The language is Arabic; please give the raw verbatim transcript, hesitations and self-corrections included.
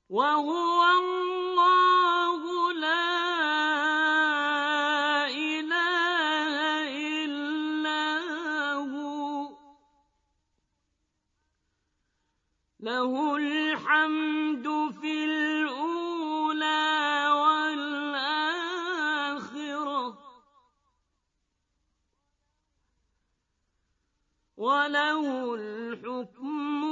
وهو الله لا إله إلا هو له الحمد في الأولى والآخرة وله الحكم